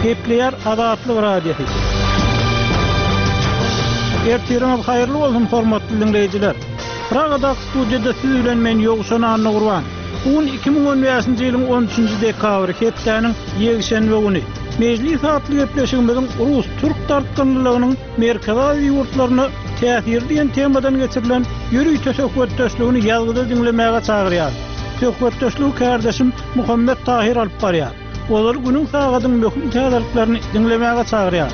Gepleyer Adatlyk radiosu. Ertirimiz hayırlı olsun hormatly dinleyijiler. Pragada studiyada siz bilen men Ýogşan Anna Gurban. Bugün 2015-nji ýylyň 13-nji dekabry hepdeniň ýegşenbe güni. Meclis hatly gepleşigimizin Rus-Türk tartışmalarının merkezi ýurtlaryna täsir diýen temadan geçirilen ýürüý töhfetdeşligini ýazgyda dinlemäge çagyrýar. Töhfetdeşlik kardeşim Muhammed Tahir alyp barýar. Olar günüň sagadyň möhüm täzeliklaryny dinlemäge çagyrýar.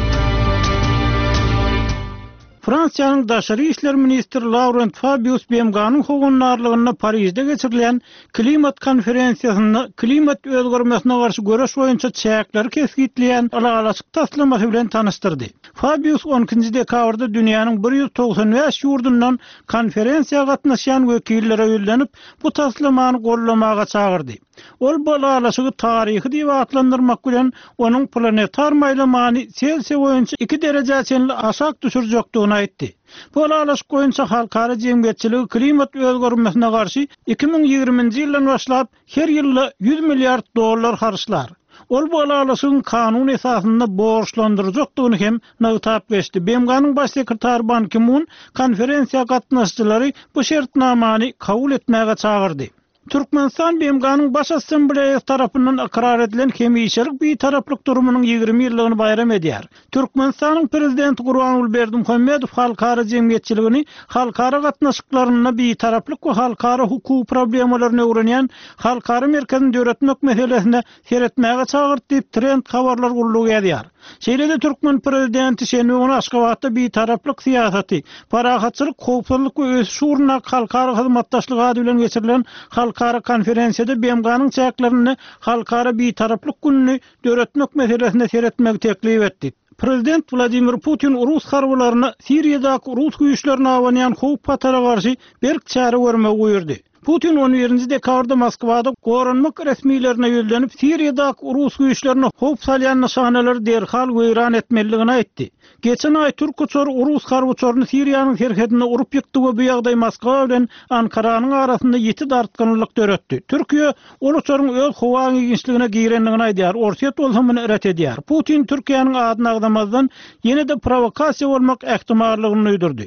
Fransiýanyň daşary işler ministri Laurent Fabius BMG'nyň hogunlarlygyna Parisde geçirilen klimat konferensiýasynda klimat özgermesine garşy göreş boýunça çäkleri kesgitleýän alagaçyk taslamasy bilen tanıştyrdy. Fabius 12-nji dekabrda dünýäniň 195 ýurdundan konferensiýaga gatnaşan wekillere ýönlenip bu taslamany gollamaga çagyrdy. Ol bu alagaçyky taryhy diýip atlandyrmak bilen onuň planetar maýlamany Selsiýa boýunça 2 derejäçenli aşak düşürjekdigini aýtdy. Bu alagaçyk boýunça halkara jemgyýetçiligi klimat özgermesine garşy 2020-nji ýyldan başlap her ýyly $100 milyard harçlar. Ol bu alagaçygyň kanun esasynda borçlandyrjekdigini hem nägtap geçdi. BMG'nyň baş sekretary Ban Ki-moon konferensiýa gatnaşçylary bu şertnamany kabul etmäge çagyrdy. Türkmenistan BMG'nyň baş assambleýasy tarapyndan ikrar edilen hemýeşelik bir taraplyk durumynyň 20 ýyllygyny bayram edýär. Türkmenistanyň prezidenti Gurbanguly Berdimuhammedow halkara jemgyýetçiligini halkara gatnaşyklaryna bir taraplyk we halkara hukuk problemalaryny öwrenýän halkara merkezini döretmek meselesine seretmäge çagyrdy diýip trend habarlar gurulugy edýär. Şeýlede Türkmen prezidenti şenüň Aşgabatda bir taraplyk siýasaty, parahatçylyk, howpsuzlyk we öz şuuruna halkara hyzmatdaşlygy ady bilen geçirilen halkara konferensiýada BMG'nyň çäklerini halkara bir taraplyk gününi döretmek meselesine seretmek teklip etdi. Prezident Vladimir Putin Rus harbalaryna Siriýadaky Rus güýçlerine awanýan howp patara garşy berk çäre görmek goýurdy. Putin 11-nji dekabrda Moskwada goranmak resmiýetlerine ýönlenip Siriýadaky Rus güýçlerine howp salýan nyşanalary derhal weýran etmeligini aýtdy. Geçen ay Türk-Uçar Rus harbyçaryny Siriýanyň serhedine urup ýykdy we bu ýagdaý Moskwa bilen Ankaranyň arasynda ýeti dartganlyk döretdi. Türkiýe ol uçaryň öz howa giňişligine girenligini aýdýar, orsiýet bolsagyny ret edýär. Putin Türkiýanyň adyny agdamazdan ýene-de provokasiýa bolmak ähtimallygyny öýdürdi.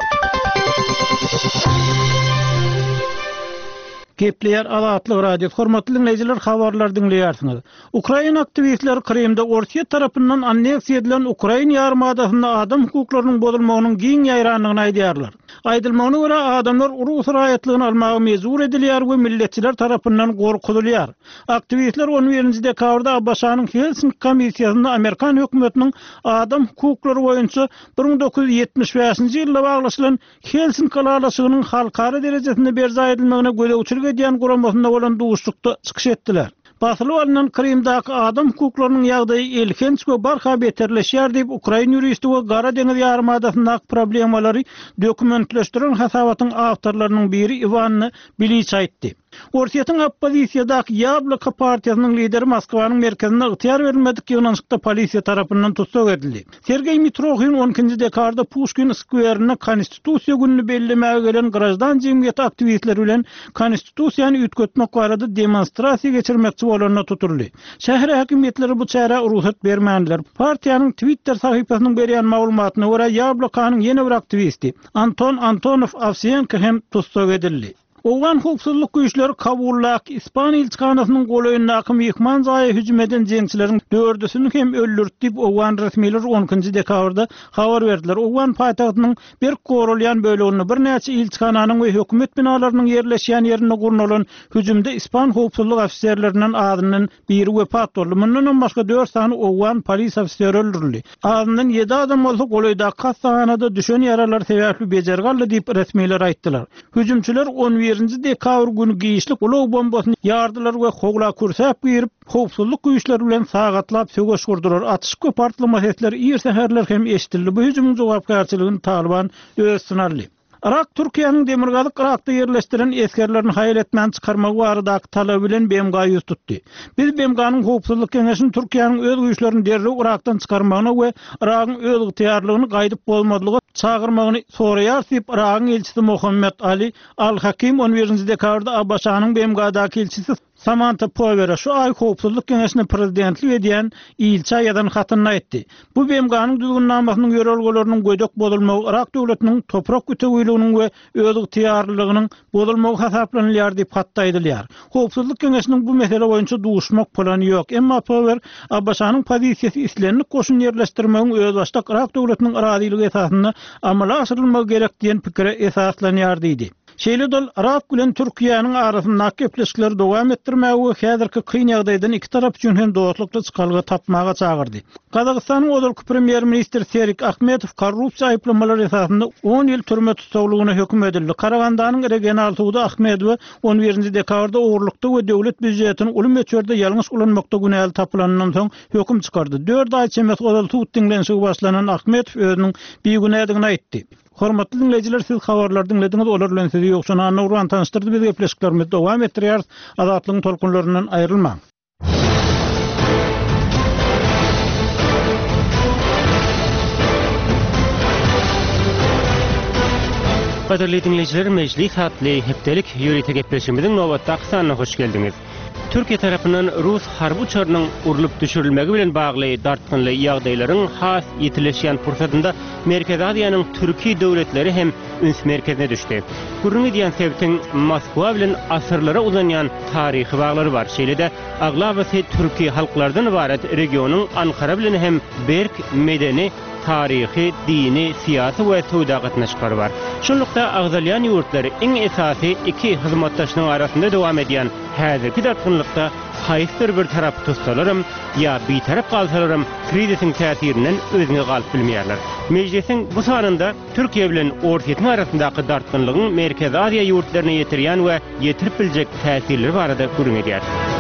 Gepleyer Adatlyk radiosu hormatly dinleyijiler, habarlar dinleýärsiňiz. Ukraina aktivistleri Krymda Orsiýa tarapyndan anneksiýa edilen Ukraina ýarmadasynda adam hukuklarynyň bozulmagynyň giň ýaýranlygyny aýdýarlar. Aýdylmagyna görä adamlar urus raýatlygyny almagy mejbur edilýär we milletçiler tarapyndan gorkutulýar. Aktivistler 11-nji dekabrda Abaşanyň Helsinki komissiýasynda Amerikan hökümetiniň adam hukuklary boýunça 1975-nji ýylda baglaşylan Helsinki alagaçygynyň halkara derejesinde berza edilmegine göze edýän guramasynda bolan duşlukda çykyş etdiler. Basylyp alynan Krymdaky adam hukuklarynyň ýagdaýy elkenç we barha beterleşýär diýip Ukraina ýuristi we Gara deňiz ýarmadasyndaky problemalary dokumentleşdiren hasabatyň awtorlarynyň biri Ivan Biliç aýtdy. Orsiýatyň oppozisiýadaky Yabloko partiýasynyň lideri Moskwanyň merkezine ygtyýar berilmedik ýygnaşykda polisiýa tarapyndan tutsak edildi. Sergey Mitrohin 12-nji dekabrda Pushkin skwerine konstitusiýa gününi bellemäge gelen grajdan jemgyýeti aktivistleri bilen konstitusiýany ütgetmek barada demonstrasiýa geçirmekçi bolanyna tutuldy. Şäher häkimetleri bu çäre ruhsat bermändiler. Partiýanyň Twitter sahypasynyň berýän maglumatyna görä Yablokanyň ýene bir aktivisti Anton Antonov Avsiyenko hem tutsak edildi. Owan hukukçylyk güýçleri Kabullak İspaniýa ilçikanasynyň golaýyndaky mehman zaýy hüjüm eden jeňçileriň 4-süni hem öldürdi diýip Owan resmiýetleri 12-nji dekabrda habar berdiler. Owan paýtagtynyň bir gorulýan bölegini bir näçe ilçikananyň we hökümet binalarynyň ýerleşýän ýerine gurnulan hüjümde İspan hukukçylyk ofisiýerlerinden adynyň biri wepat boldy. Mundan başga 4 sany Owan polis ofisiýeri öldürildi. Adynyň 7 adam bolsa golaýdaky hastanada düşen ýaralar sebäpli bejergaldy diýip resmiýetler aýtdylar. Hüjümçiler 11-nji dekabr günü giýişlik ulug bombasyny ýardylar we hogla kursäp girip howpsuzlyk güýçleri bilen sagatlap sögüş gurdular. Atyşyk we partlama sesleri ýer säherler hem eşitildi. Bu hüjümüň jogapkarçylygyny Taliban öz sınarly. Irak Türkiýanyň demirgazy Irakda ýerleşdiren eskerlerini hayal etmän çykarmagy baradaky talaby bilen BMG ýüz tutdy. Biz BMG'nyň howpsuzlyk keňeşini Türkiýanyň öz güýçlerini derlew Irakdan çykarmagyna we Irakyň öz ygtyýarlygyny gaýdyp bolmadylygy çağırmagyny soraýar diýip Irakyň elçisi Muhammed Ali Al-Hakim 11-nji dekabrda Abaşanyň BMG'daky elçisi Samantha Power'a şu ay Howpsuzlyk Keňeşine prezidentlik edýän İlça ýadan hatyny aýtdy. Bu BMG'nyň düzgünnamasynyň ýörelgelerini gödök bolmagy, Irak döwletiniň toprak gütegüýliginiň we öz ygtyýarlygynyň bolmagy hasaplanýar diýip hatdaýdylýar. Howpsuzlyk Keňeşiniň bu mesele boýunça duşmak plany ýok. Emma Power Abbasanyň pozisiýasy islenlik goşun ýerleşdirmegiň öz başda Irak döwletiniň araziligi esasyna amala asyrylmagy gerek diýen pikire esaslanýar diýdi. Şeýle-dol Irak bilen Türkiýanyň arasyndaky gepleşikleri dowam etdirmäge we häzirki kyn ýagdaýdan iki tarap üçin hem dostlukly çykalga tapmaga çagyrdy. Kazakstanyň odurky premier minister Serik Ahmetow korrupsiýa aýplamalary esasynda 10 ýyl türme tutawlygyna hökm edildi. Karagandanyň regional sudy Ahmetow 11-nji dekabrda ogurlukda we döwlet büdjetini ulum ölçerde ýalňyş ulanmakda günäli tapylanandan soň hökm çykardy. 4 aý çemet odal tut dinlenşigi başlanan Ahmetow özüniň biýigünädigini aýtdy. Hormatly dinleyijiler, siz habarlar dinlediňiz, olar bilen sizi ýokşuna Nurwan tanıştyrdy. Biz gepleşiklerimiz dowam etdirýäris. Azatlygyň tolkunlaryndan aýrylmaň. Qadarly dinleyijiler, mejlis hatly hepdelik ýörite gepleşigimiziň nowatdaky sanyna hoş geldiňiz. Türkiýe tarapyndan Rus harby uçarynyň urulyp düşürilmegi bilen bagly dartgynly ýagdaýlaryň has ýetileşýän pursatynda Merkez Aziýanyň türki döwletleri hem üns merkezine düşdi. Gurrun edýän sebäpden Moskwa bilen asyrlara uzanýan taryhy baglary bar. Şeýle-de aglabasy türki halklardan ibaret regionyň Ankara bilen hem berk medeni, tarihi, dini, siyasi we töwda gatnaşyklary bar. Şonlukda agzalýan ýurtlary iň esasy iki hyzmatdaşynyň arasynda dowam edýän häzirki dartgynlykda haýsyr bir tarap tutsalarym ýa bir tarap galsalarym krizisiň täsirinden özüni galyp bilmeýärler. Mejlisiň bu sanynda Türkiýe bilen Ortaýa arasyndaky dartgynlygyň Merkez Aziýa ýurtlaryna ýetirýän we ýetirip biljek täsirleri barada gurrun edýär.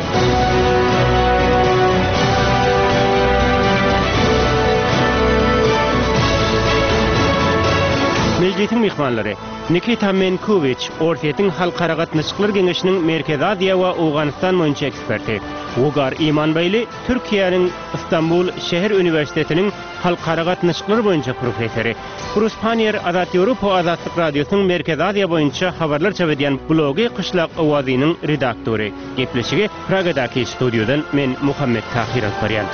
Mejlisiň mihmanlary Nikita Menkovic, Ortaýa Halkara Gatnaşyklar Geňeşiniň Merkez Aziýa we Awganistan boýunça eksperti. Wogar Imanbaýly, Türkiýanyň Istanbul şäher üniversitetiniň halkara gatnaşyklar boýunça professory. Rus Panier Azat Ýewropa Azatlyk radiosynyň Merkez Aziýa boýunça habarlar çapedýän blogy Qışlak Owazynyň redaktory. Gepleşigi Pragadaky studiodan men Muhammed Tahir Akbaryan.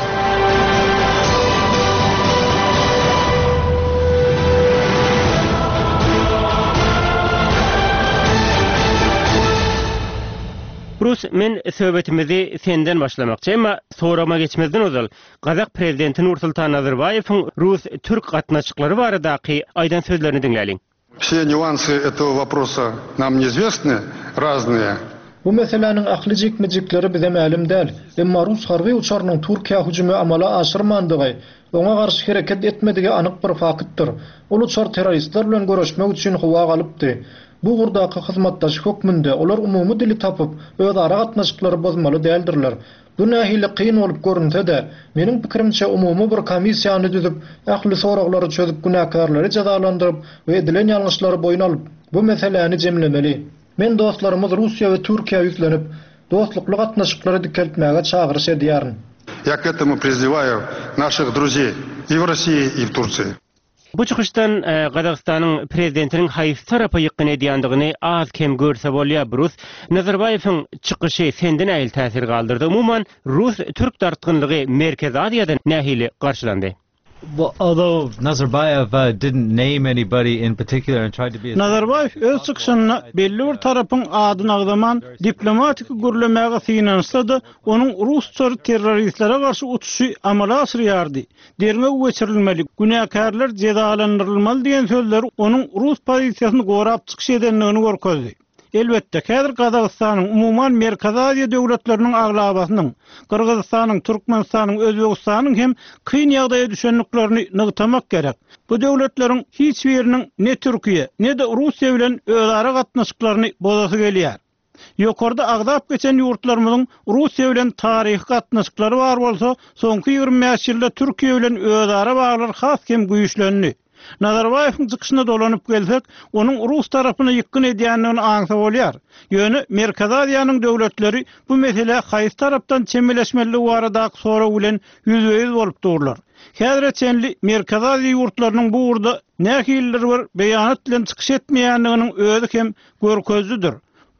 Rus, men söhbetimizi senden başlamakçı, ama sorama geçmezden ozal. Kazak prezidenti Nursultan Nazarbayewiň Rus Türk gatnaşyklary baradaky aýdan sözlerini dinläliň. Все нюансы этого вопроса нам неизвестны, разные. Bu meselenin aklyjik-mijikleri bize ma'lum däl. Emma Rus harby uçarynyň Türkiýa hüjumy amala aşyrmandygy, oňa garşy hereket etmedigi anyk bir faktyr. Ol uçar terroristler bilen görüşmek üçin howa galypdy. Bu gurdaky hyzmatdaş hökmünde olar umumy dili tapyp öz ara gatnaşyklary bozmaly däldirler. Bu nähili kyn bolup görünse-de, meniň pikirimçe umumy bir komissiýany düzüp, ähli soraglary çözüp günäkarlary jazalandyryp we edilen ýalňyşlary boýun alyp bu meseleni jemlemeli. Men dostlarymyz Russiýa we Türkiýa ýüklenip, dostlukly gatnaşyklary dikeltmäge çagyrş edýärin. Я к этому призываю наших друзей и в России, и в Турции. Bu çıkıştan Kazakstanyň prezidentiniň haýsy tarapy ýykyn edýändigini az kem görse bolýar. Rus Nazarbayewiň çykyşy senden äýil täsir galdyrdy. Umumyň Rus Türk dartgynlygy Merkez Aziýadan nähili garşylandy? Well, although Nazarbayev didn't name anybody in particular and tried to be... Nazarbayev öz çıkışyna belli bir tarapyň adyny agdaman diplomatik gürlemäge synansa-da onuň Rusçary terroristlere garşy uçuşy amala asyrýardy. Derme geçirilmeli, günäkarlar jazalandyrylmaly diýen sözleri onuň Rus pozisiýasyny gorap çykyş edenligini görkezdi. Elbetde, häzir Kazakstanyň umuman Merkez Aziýa döwletleriniň aglabasynyň, Kyrgyzstanyň, Türkmenistanyň, Özbegistanyň hem kyn ýagdaýa düşenliklerini nygtamak gerek. Bu döwletleriň hiç biriniň ne Türkiýe, ne de Russiýa bilen özara gatnaşyklaryny bozasy gelýär. Ýokarda agdap geçen ýurtlarymyzyň Russiýa bilen taryhy gatnaşyklary bar bolsa, soňky 25 ýylda Türkiýe bilen özara baglar has hem güýçlendi. Nazarbayewiň çykyşyna dolanyp gelsek, onuň Rus tarapyna ýykyn edýändigini aňsap bolýar. Ýöne Merkez Aziýanyň döwletleri bu mesele haýsy tarapdan çemeleşmeli baradaky soraw bilen ýüzbeýiz bolup durlar. Häzirçenli Merkez Aziýa ýurtlarynyň bu urda nähilleri bar beýanat bilen çykyş etmeýändiginiň özü hem görkezlidir.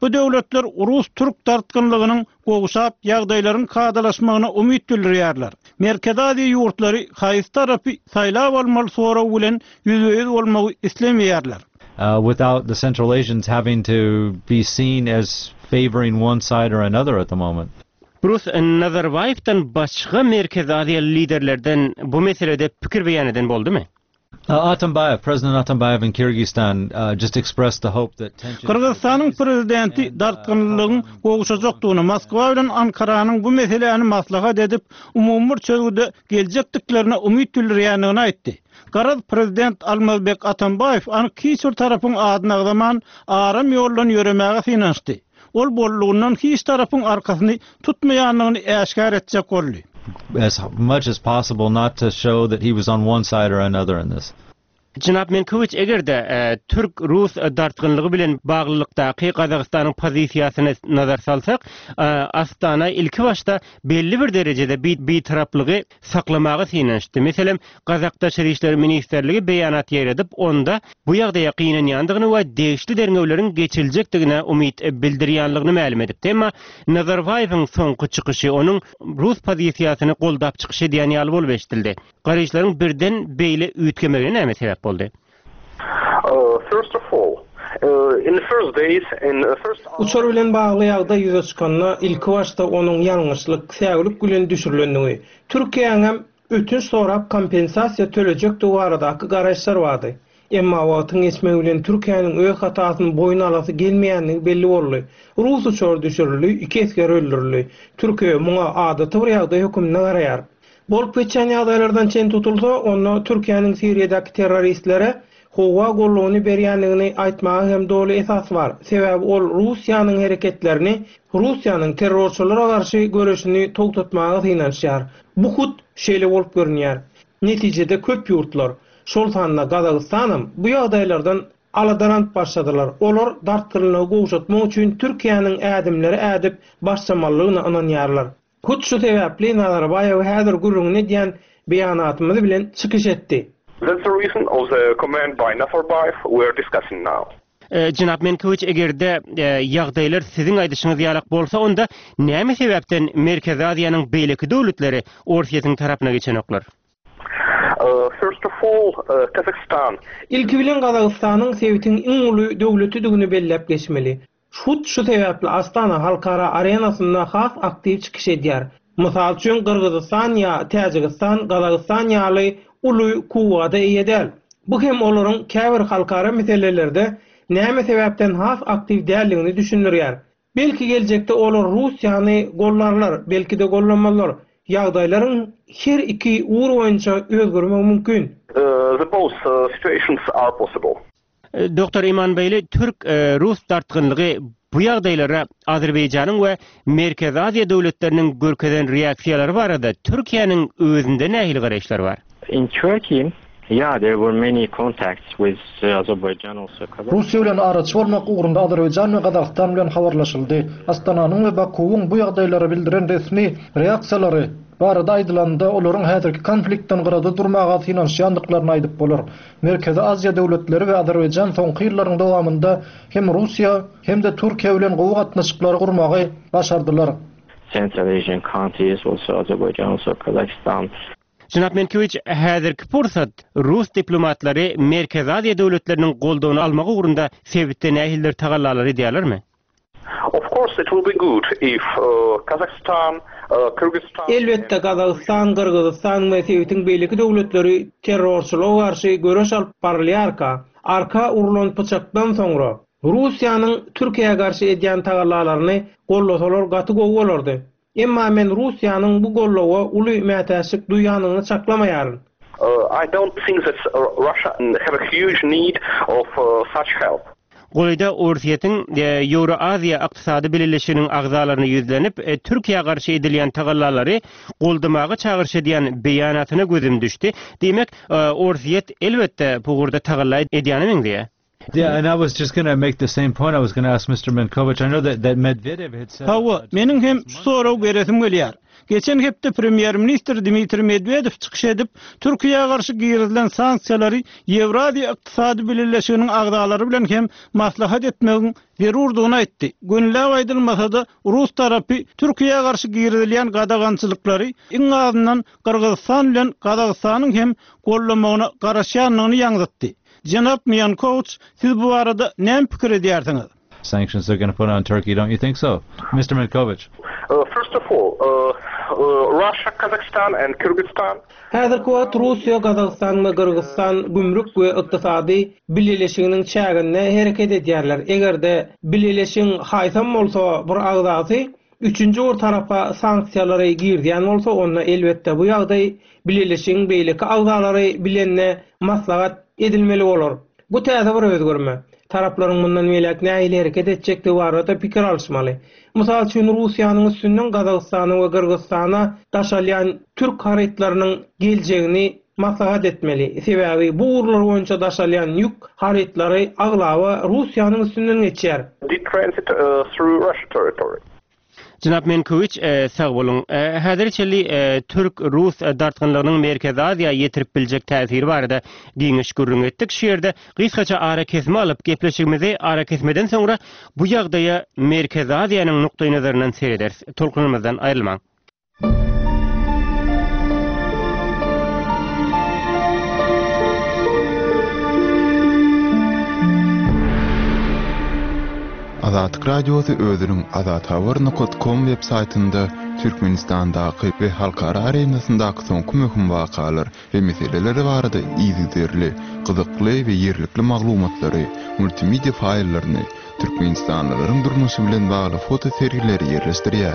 Bu döwletler Rus-Türk tartgynlygynyň gowşap ýagdaýlaryň kadalaşmagyna umyt bildirýärler. Merkez Aziýa ýurtlary haýsy tarapy saýlap almaly soraw bilen ýüzbeýüz bolmagy islemeýärler. Without the Central Asians having to be seen as favoring one side or another at the moment. Rus Nazarbayev'dan başga Merkez Aziýa liderlerden bu meselede pikir beýan eden boldumy? Atambayev, President Atambayev in Kyrgyzstan just expressed the hope that tension... Kırgızstanyň prezidenti dartgynlygyň gowşajakdygyny Moskwa bilen Ankaranyň bu meseleni maslahat edip umumy çözgüde geljekdiklerine umyt bildirýändigini aýtdy. Garaz prezident Almazbek Atambayev Ankyşur tarapyň adyna zaman aram ýoldan ýöremäge synanşdy. Ol bolluğundan hiç tarafın arkasını tutmayanlığını eşkar edecek oldu. As much as possible not to show that he was on one side or another in this. Jynap Menkoviç egerde Türk-Rus dartgynlygy bilen baglylykdaky Gazagystanyň pozisiýasyny nazar salsak, Astana ilki başda belli bir derejede bitaraplygy saklamagy synanşdy. Meselem, Gazak Daşary işleri ministerligi beýanat ýeredip, onda bu ýagdaýa gynanýandygyny we degişli derňewleriň geçiljekdigine umyt bildirýänligini ma'lum edipdi. Emma Nazarbayewiň soňky çykyşy onuň Rus pozisiýasyny goldap çykyş edýän ýaly bolup eşdildi. Garaýşlaryň birden beýle üýtgemegine näme sebäp boldy? First of all, in the first days, Uçar bilen bagly ýagda ýüze çykanda ilki başda onuň ýalňyşlyk, säglik bilen düşürilenligi, Türkiýeň hem ötünç sorap kompensasiýa töleýekdi baradaky garaşlar bardy. Emma wagtyň geçmegi bilen Türkiýanyň öz hatasyny boyuna alasy gelmeýänligi belli boldy. Rus uçar düşürildi, iki esker öldürildi. Türkiýe muňa adaty bir ýagdaý hökümine garaýar. Bolup geçen ýagdaýlardan çen tutulsa, onu Türkiýanyň Siriýadaky terroristlere howa gollugyny berýänligini aýtmagy hem dogry esas bar. Sebäbi ol Russiýanyň hereketlerini, Russiýanyň terrorçylara garşy görüşini togtatmagy synanýar. Bu hut şeýle bolup görünýär. Netijede köp ýurtlar, şol sanna Gazagystanyň bu ýagdaýlardan aladarant başladylar. Olar dartgynlygy gowşatmak üçin Türkiýanyň ädimleri ädip başlamalygyny ananýarlar. Hut şu sebäpli Nazarbayew häzir gurrungyny diýen beýanatymyzy bilen çykyş etdi. That's the reason of the command by Nazarbayev we are discussing now. Jynap Menkoviç egerde ýagdaýlar siziň aýdyşyňyz ýalak bolsa, onda näme sebäpden Merkez Aziýanyň beýleki döwletleri Orsiýatyň tarapyna geçenoklar? First of all, Kazakhstan. İlki bilen Gazagystanyň sebitiň iň uly döwletidigini belläp geçmeli. Şu sebäpli Astana halkara arenasynda has aktiw çykyş edýär. Mysal üçin Kırgızstan ýa Täjikistan, Gazagystan ýaly uly kuwada eýedäl. Bu hem olaryň käbir halkara meselelerde näme sebäpden has aktiw däldigini düşündirýär. Belki geljekde olar Russiýany gollarlar, belki de gollanmalar. Ýagdaýlaryň her iki uğur boýunça özgürmek mümkin. The both situations are possible. Doktor İman Beyli, Türk-Rus dartgynlygy bu ýagdaýlara Azerbaýjanyň we Merkez Aziýa döwletleriniň görkeden reaksiýalary barada Türkiýanyň özünde nähili garaşlar bar? In Turkey, yeah, there were many contacts with Azerbaijan also. Russiýa bilen araçy bolmak ugrunda Azerbaýjan we Gazagystan bilen habarlaşyldy. Astananyň we Bakuwyň bu ýagdaýlara bildiren resmi reaksiýalary barada aýdylanda olaryň häzirki konfliktden gyrada durmaga synanýandyklaryny aýdyp bolar. Merkez Aziýa döwletleri we Azerbaýjan soňky ýyllaryň dowamında hem Russiýa hem de Türkiýe bilen gowy gatnaşyklary gurmagy başardylar. Central Asian countries, also Azerbaijan, also Kazakhstan. Jynap Menkoviç, häzirki pursat Rus diplomatlary Merkez Aziýa döwletleriniň goldawyny almagy ugrunda sebitde nähildir tagallalary edýärlermi? Of course, it will be good if Kazakhstan, Kyrgyzstan... Elbette Gazagystan, Kırgızstan we Sebitiň beýleki döwletleri terrorçylyga garşy görüş alyp barýarka. Arka urulan pyçakdan soňra Russiýanyň Türkiýe'ye garşy edýän tagallalaryny gollasalar gaty gowy bolardy. Emma men Russiýanyň bu gollawa uly mätäçlik duýanyny çaklamaýaryn. I don't think that Russia have a huge need of such help. Goýda Orsiýatyň Ýewroaziýa ykdysady birleşiginiň agzalaryny ýüzlenip, Türkiýe garşy edilýän tagallalary goldamagy çagyryş edýän beýanatyna gözüm düşdi. Demek, Orsiýat elbetde bu gurda tagalla edýänimiň diýe. Yeah, and I was just going to make the same point. I was going to ask Mr. Menkovich. I know that Medvedev had said... Hawa, menin hem soraw beresim gelýär. Geçen hepde Premier Minister Dmitry Medvedev çykyş edip Türkiýe'ye garşy girilen sanksiýalary Ýewrasiýa ykdysady birleşiginiň agdalary bilen hem maslahat etmegiň zerurdygyny aýtdy. Gönüllä aýdylmasa-da Rus tarapy Türkiýe'ye garşy girilen gadagançylyklary iň azyndan Kyrgyzstan bilen Kazakstanyň hem gollamagyna garaşýanlygyny ýaňytdy. Janap Miyankovich, siz bu arada näme pikir edýärsiňiz? Sanctions they're going to put on Turkey, don't you think so? Mr. Menkovich. First of all, Russia, Kazakhstan and Kyrgyzstan. Häzirki wagt Russiýa, Kazakystan we Kyrgyzstan gümrük we ykdysady birleşiginiň çäginde hereket edýärler. Egerde birleşigiň haýsam bolsa bir agdasy üçünji bir tarafa sanksiýalary girdiýän bolsa, onda elbetde bu ýagdaý birleşigiň beýleki agdalary bilenne maslahat edilmeli bolar. Bu täze bir özgörme. Tarapların bundan melek näýle hereket etjekdi barada pikir alışmaly. Mysal üçin Russiýanyň üstünden Kazakstana we Kyrgyzstana daşalýan Türk haritlarynyň geljegini maslahat etmeli. Sebäbi bu urlar boýunça daşalýan ýük haritlary aglawa Russiýanyň üstünden geçýär. The transit through Russian territory. Janap Menkovich, sağ bolun. Häzirçeli Türk-Rus dartgynlygynyň Merkezi Aziýa ýetirip biljek täsiri barada giňiş gürrüň etdik. Şu ýerde gysgaça ara kesme alyp gepleşigimizi ara kesmeden soňra bu ýagdaýa Merkezi Aziýanyň nukdaý nazaryndan serederiz. Tolkunymyzdan aýrylmaň. Azatlyk radiosu özüniň azathabar.com websaytynda Türkmenistandaky we halkara arenasyndaky soňky möhüm wakalar we meseleler barada ýygyzerli, gyzykly we ýerlikli maglumatlary, multimedia faýllaryny, Türkmenistanlylaryň durmuşy bilen bagly foto serileri ýerleşdirýär.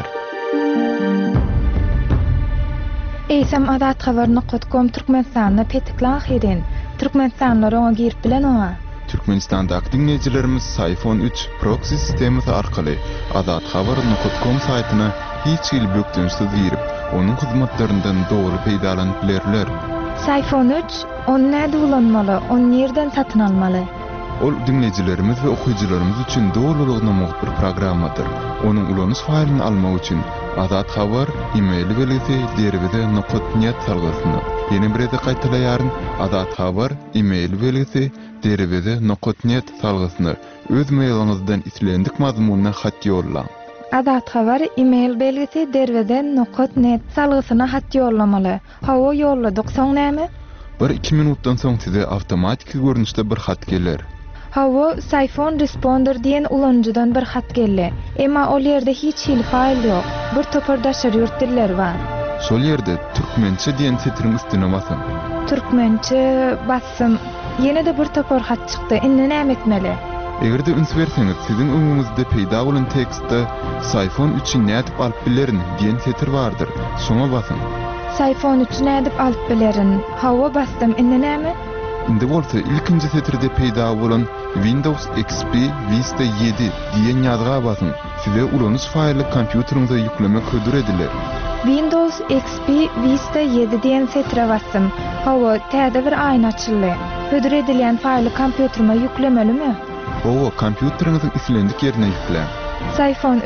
Eýsem azathabar.com Türkmenistanda petiklan hirin. Türkmenistanlylar oňa girip bilen oňa. Türkmenistandaky dinleýijilerimiz iPhone 3 proxy sistemi arkaly azathabar.com saýtyna hiç ýyl bökdünsiz girip, onuň hyzmatlaryndan dogry peýdalanyp bilerler. iPhone 3 onu näde ulanmaly, onu nerden satyn almaly? Ol dinleýijilerimiz we okuwçylarymyz üçin dogrulygyna bir programmadyr. Onuň ulanyş faýlyny almak üçin Azat Habar e-mail belgisi derwede.net salgysyny ýene bir ede gaýtalaýaryn. Azat Habar e-mail belgisi derwede.net salgysyny öz mailyňyzdan islendik mazmunyna hat ýollaň. Azat Habar e-mail belgisi derwede.net salgysyna hat ýollamaly. Hawa ýolladyk soň näme? 1-2 minutdan soň size awtomatik görnüşde bir hat geler. Hawa iPhone Responder diyen ulanjydan bir hat geldi. Emma ol ýerde hiç hil faýl ýok. Bir topar daşar ýurt diller bar. Şol ýerde türkmençe diyen setiriň üstüne basam. Türkmençe bassam. Ýene de bir topar hat çykdy. Indi näme etmeli? Egerde üns berseňiz, siziň öňüňizde peýda bolan tekstde iPhone 3-i nädip alyp bilerin diyen setir bardyr. Şoňa basın. iPhone 3-i nädip alyp bilerin. Hawa bastym. Indi näme? Indi bolsa ilkinji setirde peýda bolan Windows XP Vista 7 diýen ýazga basyn. Size ulanyş faýly kompýuteriňize ýüklemek hödür ediler. Windows XP Vista 7 diýen setire bastym. Hawa täze bir aýna açyldy. Hödür edilýän faýly kompýuterime ýüklemelimi? Owa kompýuteriňiziň islendik ýerine ýüklen. iPhone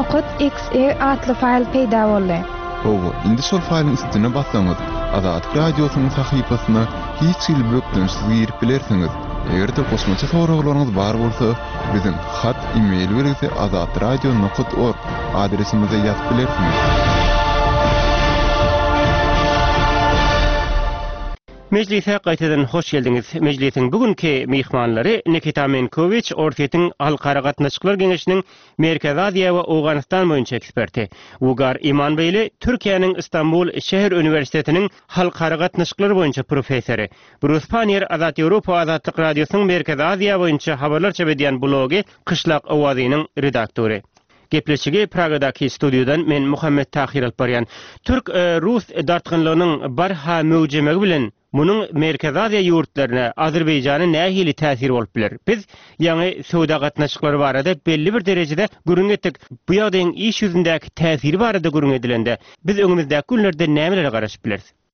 3.exe adly faýl peýda boldy. Owa indi şol faýlyň üstüne bassaňyz, Azatlyk radiosynyň sahypasyna hiç ýyl bökdünsiz girip bilersiňiz. Egerde goşmaça soraglaryňyz bar bolsa, biziň hat e-mail belgisi azatradio.org adresimize ýazyp bilersiňiz. Meclise gaýtadan hoş geldiňiz. Meclisiň bugünkü mehmanlary Nikita Menkovich, Ortiýetiň Halkara Gatnaşyklar Geňeşiniň Merkezi Aziýa we Awganistan boýunça eksperti. Ugar Imanbeýli, Türkiýanyň Istanbul şäher üniversitetiniň Halkara Gatnaşyklar boýunça professory. Bruce Panier, Azat Ýewropa Azatlyk radiosynyň Merkezi Aziýa boýunça habarlar çepedýän blogy Kışlak Awazynyň redaktory. Gepleşigi Pragadaky studiodan men Muhammed Tahir Alparyan. Türk-Rus dartgynlygynyň barha möwjemegi bilen munyň Merkezi Aziýa ýurtlaryna Azerbaýjanyň nähili täsiri bolup biler. Biz ýa-ni sowda gatnaşyklary barada belli bir derejede görüň etdik. Bu ýagdaýyň iş ýüzündäki täsiri barada görüň edilende biz öňümüzdäki günlerde nämeleri garaşyp bileriz?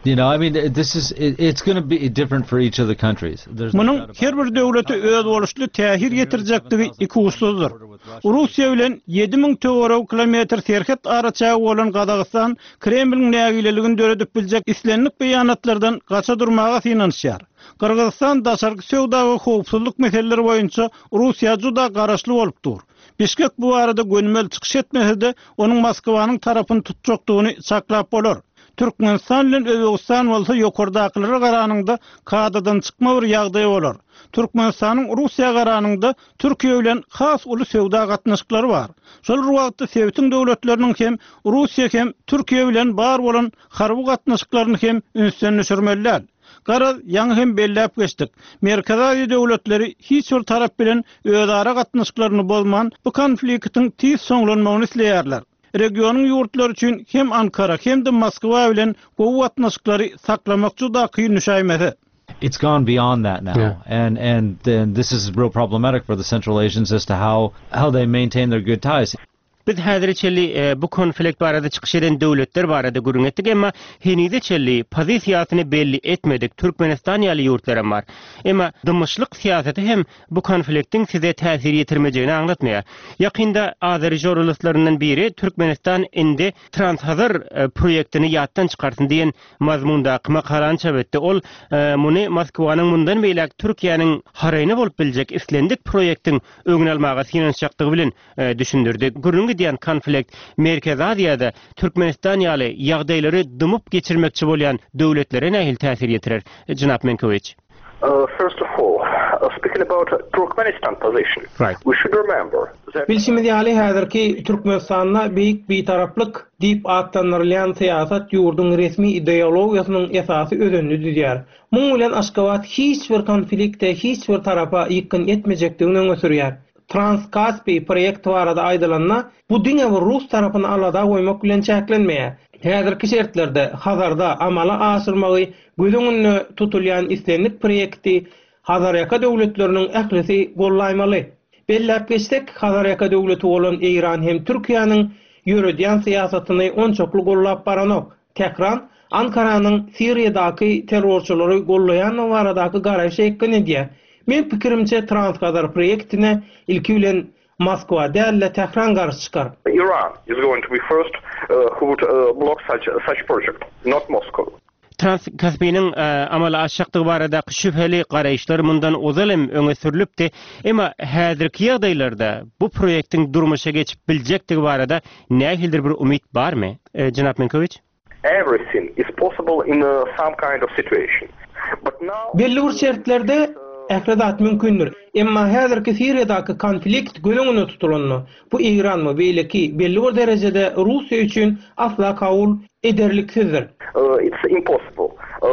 You know, I mean, it's going to be different for each of the countries. Munun her bir döwleti öz boluşly täsir getirjekdigi iki usuldur. Russiya bilen 7000 kilometr serhet araçağı bolan Qazaqstan Kremlin nägileligini döredip biljek islenlik beýanatlardan gaça durmaga finansiýar. Qırgızstan daşarky söwdagy howpsuzlyk meseleleri boýunça Russiýa juda garaşly bolup dur. Bişkek bu arada gönmel çykyş etmese de onuň Moskwanyň tarapyny tutjakdygyny saklap bolar. Türkmenistan bilen Özbegistan bolsa ýokardakylary garanyňda kadadan çykma bir ýagdaý bolar. Türkmenistanyň Russiýa garanyňda Türkiýe bilen has uly söwda gatnaşyklary bar. Şol wagtda Sowet döwletleriniň hem Russiýa hem Türkiýe bilen bar bolan harby gatnaşyklaryny hem ünsden düşürmeliler. Garaz ýa hem belläp geçdik. Merkezi döwletleri hiç bir tarap bilen özara gatnaşyklaryny bozman bu konfliktiň tez soňlanmagyny isleýärler. Regionyň ýurtlary üçin hem Ankara hem de Moskwa bilen bu gatnaşyklary saklamak juda kyn düşäýmedi. It's gone beyond that now, and then this is real problematic for the Central Asians as to how they maintain their good ties. Biz häzirçeli bu konflikt barada çykyş eden döwletler barada gürüň etdik, emma henide çelli pozisiýasyny belli etmedik. Türkmenistan ýaly ýurtlaram bar. Emma dymyşlyk siýasety hem bu konfliktiň size täsir ýetirmejegini aňlatmaýar. Ýakynda Azeri jurnalistlarynyň biri Türkmenistan indi Transhazar proýektini ýatdan çykarsyn diýen mazmunda makalan çapetdi. Ol muny Moskwanyň mundan beýlek Türkiýanyň haraýyny bolup biljek islendik proýektiň öňüne almaga synançakdygy bilen düşündirdi. Diýen konflikt Merkezi Aziýada Türkmenistan ýaly ýagdaýlary dymyp geçirmekçi bolýan döwletlere nähil täsir ýetirer? Jynap Menkovic. First of all, speaking about Turkmenistan position, we should remember that bilşimiz ýaly häzirki Türkmenistanda beýik bitaraplyk diýip atlanýan syýasat ýurdun resmi ideologiýasynyň esasy özenli didýär. Muň bilen aşgabat hiç bir konfliktde hiç bir tarapa ýykyn etmejekdigini öňe sürýär. Transkaspi proyekti barada aýdylanma bu diňe we Rus tarapyny alada goýmak bilen çäklenmeýär. Häzirki şertlerde Hazarda amala aşyrmagy gözüňünde tutulýan islenlik proyekti Hazarýaka döwletleriniň ählisi gollaýmaly. Belläp geçsek Hazarýaka döwleti bolan Eýran hem Türkiýanyň ýöredýän syýasatyny onçokly gollap baranok. Tehran Ankaranyň Siriýadaky terrorçylary gollaýan baradaky garaşy eklen edýär. Men pikirimçe Transkazar proyektine ilki bilen Moskwa dälle Tehran garşy çykar. Iran is going to be first who would block such project, not Moscow. Transkaspiyanyň amala aşakdygy barada şüpheli garaýşlar mundan uzalym öňe sürilipdi. Emma häzirki ýagdaýlarda bu proýektiň durmuşa geçip biljekdigi barada nähildir bir umyt barmy? Jynap Menkovic? Everything is possible in some kind of situation. But now belli bir şertlerde ähredat mümkindir. Emma häzirki Siriýadaky konflikt göňüne tutulanmy. Bu Eýranmy beýleki belli bir derejede Russiýa üçin asla kabul ederliksizdir. It's impossible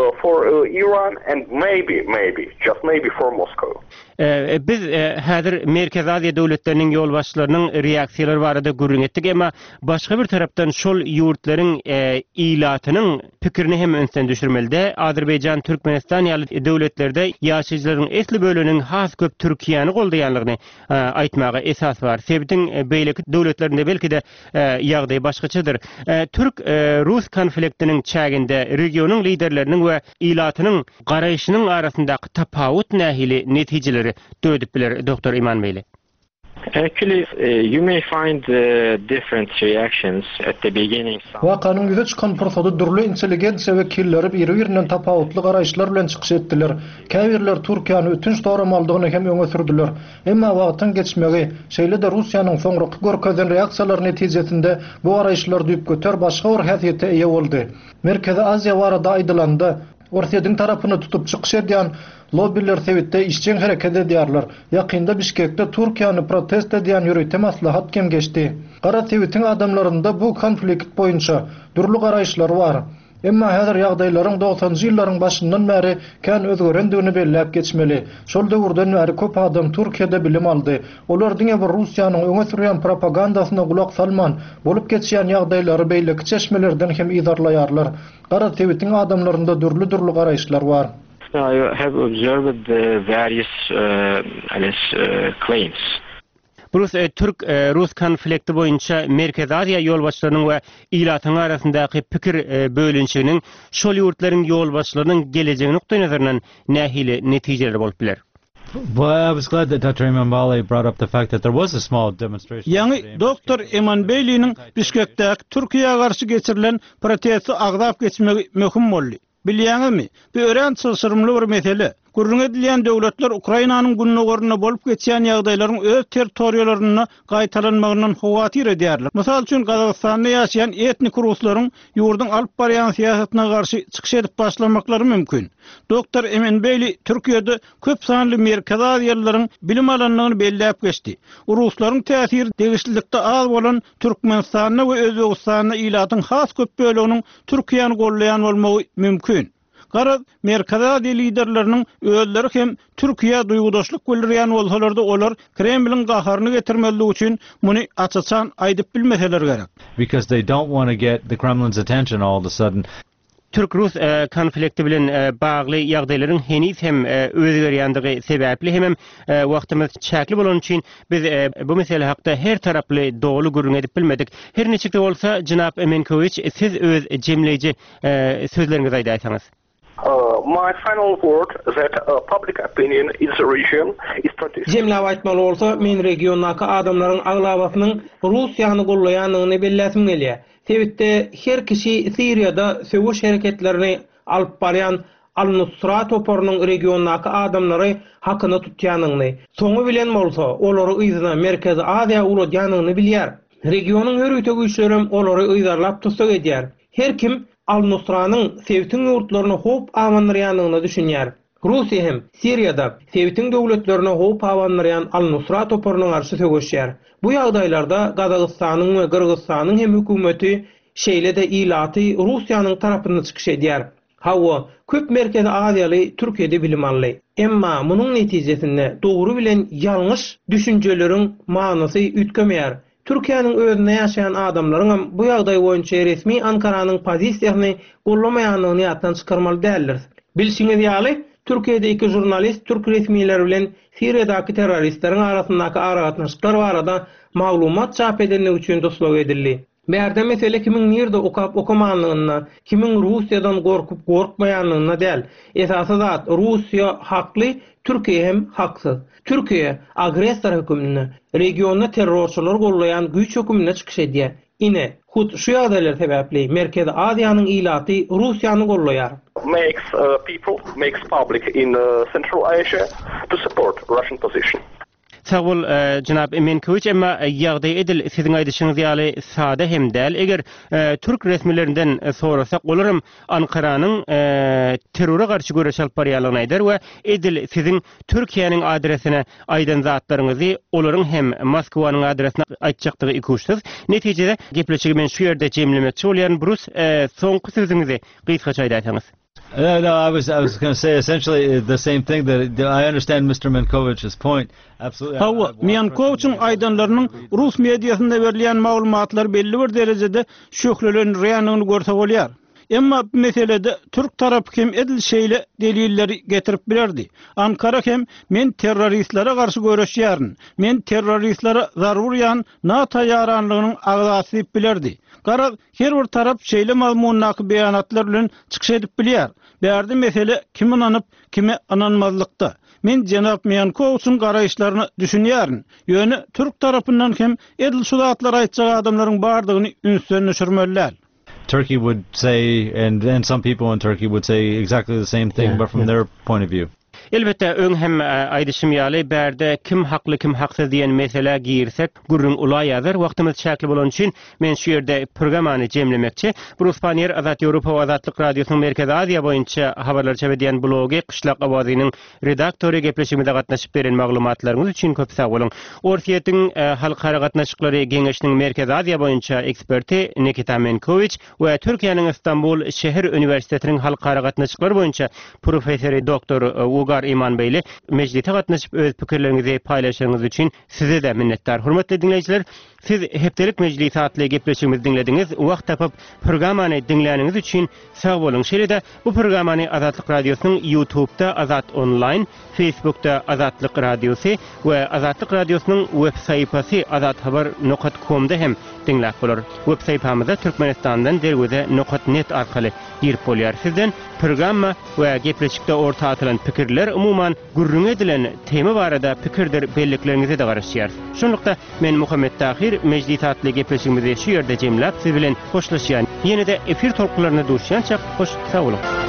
for Iran and just maybe for Moscow. Biz häzir Merkezi Aziýa döwletleriniň ýol başçylarynyň reaksiýalary barada gürrüň etdik, emma başga bir tarapdan şol ýurtlaryň ilatynyň pikirini hem öňden düşürmelde. Azerbaýjan, Türkmenistan ýaly döwletlerde ýaşaýjylaryň esli bölüniň has köp Türkiýany goldaýanlygyny aýtmaga esas bar. Sebitiň beýleki döwletlerinde belki de ýagdaý başgaçadyr. Türk-Rus konfliktiniň çäginde regionyň liderleriniň we ilatynyň garaýşynyň arasyndaky tapawut nähili netijeleri dödüp biler Dr. İman Beyli. Actually, you may find different reactions at the beginning. Wakanyň ýüze çykan pursady durly inteligensiýa wekilleri bir-birinden tapawutly garaýşlar bilen çykyş etdiler. Käbirler Türkiýany ötünç doramaldygyny hem öňe sürdüler. Emma wagtyň geçmegi, şeýle-de Russiýanyň soňraky görkezden reaksiýalary netijesinde bu garaýşlar düýüp göter başga bir häsiýete eýe boldy. Merkezi Aziýa barada aýdylandy. Orsiýadyň tarapyny tutup çykyş edýän lobbiler Sowetde işçiň hereket edýärler. Ýakynda Bişkekde Türkiýany protest edýän ýürüýte maslahat kemgeşdi. Gara Sowetiň adamlarynda bu konflikt boýunça durly garaýşlar bar. Emma häzir ýagdaýlaryň 90-njy ýyllaryň başyndan bäri kän özgerendigini belläp geçmeli. Şol döwürden bäri köp adam Türkiýede bilim aldy. Olar diňe bir Russiýanyň öňe sürýän propagandasyna gulak salman, bolup geçýän ýagdaýlary beýleki çeşmelerden hem izarlaýarlar. Gara Sowetiň adamlarynda durly garaýşlar bar. I have observed the various claims. Burus Türk Rus konflikti boyunça Merkez Asiya yolbaşçylarynyň we ilatyň arasyndaky pikir bölünçiginiň şol ýurtlaryň yolbaşçylarynyň geleceği nokta nazaryndan nähili netijeleri bolup biler. Well, I was glad that Dr. Emanbali brought up the fact that there was a small demonstration. Ýani Dr. Emanbali'niň Bişkekdäki Türkiýe garşy geçirilen protesti agdap geçmegi möhüm boldy. Bilýäňizmi? Bu ören sırrymly bir mesele. Gurrun edilen döwletler Ukrainanyň gününe goruna bolup geçýän ýagdaýlaryň öz territoriýalaryna gaýtaranmagyndan howatyr edýärler. Mysal üçin Gazagystanda ýaşaýan etnik ruslaryň ýurdun alyp barýan siýasatyna garşy çykyş edip başlamaklary mümkin. Dr. Emanbali Türkiýede köp sanly Merkez Aziýalylaryň bilim alanlygyny belläp geçdi. Ruslaryň täsiri degişlikde az bolan Türkmenistana we Özbegistana ilatyň has köp böleginiň Türkiýany gollaýan bolmagy mümkin. Garad Merkez Aziýa liderleriniň özleri hem Türkiýe duýgudaşlyk bildirýän bolsalarda olar Kremliň gaharyny getirmeligi üçin muny açyçan aýdyp bilmeseler gerek. Because they don't want to get the Kremlin's attention all of a sudden. Türk-Rus konflikti bilen bagly ýagdaýlaryň henis hem özgerýänligi sebäpli hem wagtymyz çäkli bolan üçin biz bu mesele hakda her taraply dogly gurrun edip bilmedik. Her neçikde bolsa Jynap Emenkoviç siz öz jemleýiji sözleriňizi aýdaýsaňyz. My final word that public opinion in the region is traditional. Jemläp aýtmaly bolsa, men regiondaky adamlaryň aglabasynyň Russiýany gollaýanyny belläsim gelýär. Sebäpde her kişi Siriýada söwüş hereketlerini alyp barýan Al-Nusra toporunyň regiondaky adamlary hakyny tutýanyny, soňu bilen bolsa, olary ýzyna Merkez Aziýa uladýanyny bilýär. Regionyň hörüýte güýçleri olary ýzarlap tutsak edýär. Her kim Al-Nusranyň Sewitiň ýurtlaryny hop awanlarýanyny düşünýär. Russiýa hem Siriýada Sewitiň döwletlerini hop awanlarýan Al-Nusra toporunyň garşy söwüşýär. Bu ýagdaýlarda Gazagystanyň we Kyrgyzstanyň hem hökümeti şeýle-de ilaty Russiýanyň tarapyna çykyş edýär. Hawa köp Merkez Aziýaly Türkiýede bilim aldy. Emma munyň netijesinde dogry bilen ýalňyş düşünjeleriň manysy ütkemeýär. Türkiýanyň özünde ýaşaýan adamlaryň bu ýagdaý boýunça resmi Ankaranyň pozisiýasyny gollamaýanyny ýatdan çykarmaly däldir. Bilşiňiz ýaly, Türkiýede iki jurnalist Türk resmiýetleri bilen Siriýadaky terroristleriň arasyndaky aragatnaşyklar barada maglumat çap edilmegi üçin dostluk edildi. Bärde mesele kimiň nerede okamanlygyna, kimiň Russiýadan gorkup gorkmaýanlygyna däl. Esasy zat Russiýa hakly, Türkiýe hem haksız. Türkiýe agressor hökümini, regionda terrorçylar gollaýan güýç hökümine çykyş edýär. Ine hut şu ýagdaýlar sebäpli Merkez Aziýanyň ilaty Russiýany gollaýar. Makes public in Central Asia to support Russian position. Sağ bol Jynap Emenkoviç, emma ýagdaý edil siziň aýdyşyňyz ýaly sada hem däl. Eger Türk resmilerinden sorasak olaram Ankaranyň terrora garşy göreş alyp barýanlygyny aýdar we edil siziň Türkiýanyň adresine aýdan zatlaryňyzy olaryň hem Moskwanyň adresine aýtjakdygy ikuşsyz. Netijede gepleşigi men şu ýerde jemlemekçi bolýan Brus soňky sözüňizi gysgaça aýdaýsaňyz. No, I was going to say essentially the same thing, that I understand Mr. Menkovich's point. Absolutely. Hawa, Menkovich'un aýdanlarynyň Rus mediasynda berilýän maglumatlar belli bir derejede şöhrelenýändigi görse bolýar. Emma bu meselede Türk tarapy hem edil şeýle delilleri getirip bilerdi. Ankara hem men terroristlere garşy göreşýärin, men terroristlere zarur ýan NATO ýaranlygynyň agdasy diýip bilerdi. Gara her bir tarap şeýle mazmunlaky beýanatlar bilen çykyş edip bilýär. Bärde mesele kim inanyp, kime inanmazlykda. Men Jynap Menkowiçyň garaýşlaryny düşünýärin. Ýöne Türk tarapyndan hem edil şu zatlar aýtjak adamlaryň bardygyny ünsden düşürmeliler. Turkey would say, and some people in Turkey would say exactly the same thing, but from their point of view. Elbette öň hem aýdyşym ýaly bärde kim hakly kim haksız diýen mesele girsek gurrun ulay ýazar. Wagtymyz çäkli bolan üçin men şu ýerde programmany jemlemekçi. Brus Panier Azat Ýewropa we Azatlyk Radiosynyň Merkez Aziýa boýunça habarlar çäpediýän blogy Qışlak awazynyň redaktory gepleşiginde gatnaşyp beren maglumatlaryňyz üçin köp sag bolun. Orsiýetiň halkara gatnaşyklary geňeşiniň Merkez Aziýa boýunça eksperti Nikita Menkoviç we Türkiýanyň Istanbul şäher üniversitetiniň halkara gatnaşyklar boýunça professory doktor Ilgar İman beýle mejlise gatnaşyp öz pikirlerinizi paýlaşýaňyz üçin size de minnettar. Hormatly dinleýijiler, siz Hepdelik Mejlis adly gepleşigimizi dinlediňiz. Wagt tapyp programmany dinleýäniňiz üçin sag boluň. Şeýle-de bu programmany Azatlyk Radiosynyň YouTube'da Azat Online, Facebook'da Azatlyk Radiosu we Azatlyk Radiosynyň web saýpasy azathabar.com-da hem dinläp bolar. Web saýpamyzda Türkmenistandan derwede.net arkaly girip bolýar. Sizden programma we gepleşikde orta atylan pikirler umuman gurrun edilen tema barada pikirdir belliklerinize de garaşýar. Şonlukda men Muhammed Tahir Mejlis adly gepleşigimizi şu ýerde jemläp siz bilen hoşlaşýan. Ýene-de efir tolkuklaryna duruşýança hoş sag bolun.